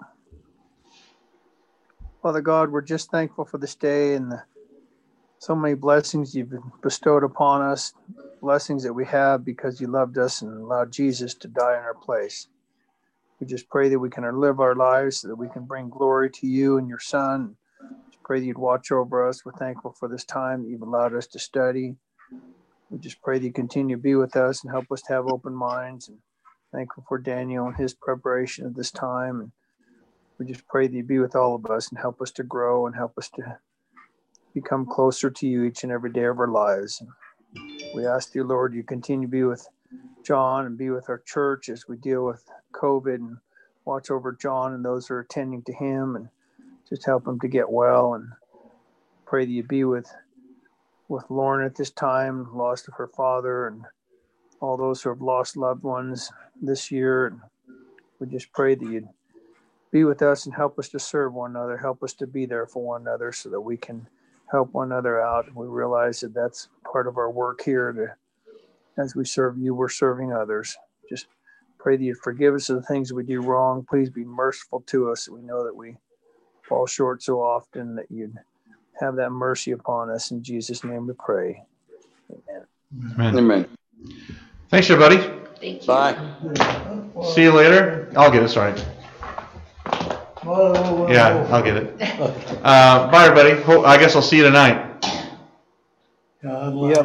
Father God, we're just thankful for this day and the, so many blessings you've bestowed upon us, blessings that we have because you loved us and allowed Jesus to die in our place. We just pray that we can live our lives so that we can bring glory to you and your Son. Just pray that you'd watch over us. We're thankful for this time that you've allowed us to study. We just pray that you continue to be with us and help us to have open minds. And thankful for Daniel and his preparation of this time. And we just pray that you be with all of us and help us to grow and help us to become closer to you each and every day of our lives. And we ask you, Lord, you continue to be with John and be with our church as we deal with COVID, and watch over John and those who are attending to him, and just help him to get well. And pray that you be with with Lauren at this time, loss of her father, and all those who have lost loved ones this year. And we just pray that you'd be with us and help us to serve one another, help us to be there for one another so that we can help one another out. And we realize that that's part of our work here. To, as we serve you, we're serving others. Just pray that you forgive us of the things we do wrong. Please be merciful to us. We know that we fall short so often, that you'd have that mercy upon us. In Jesus' name we pray. Amen. Amen. Amen. Thanks, everybody. Thank you. Bye. See you later. I'll get it. Sorry. Whoa, whoa, whoa, Yeah, whoa. I'll get it. Uh, bye, everybody. Ho- I guess I'll see you tonight. God, Yep.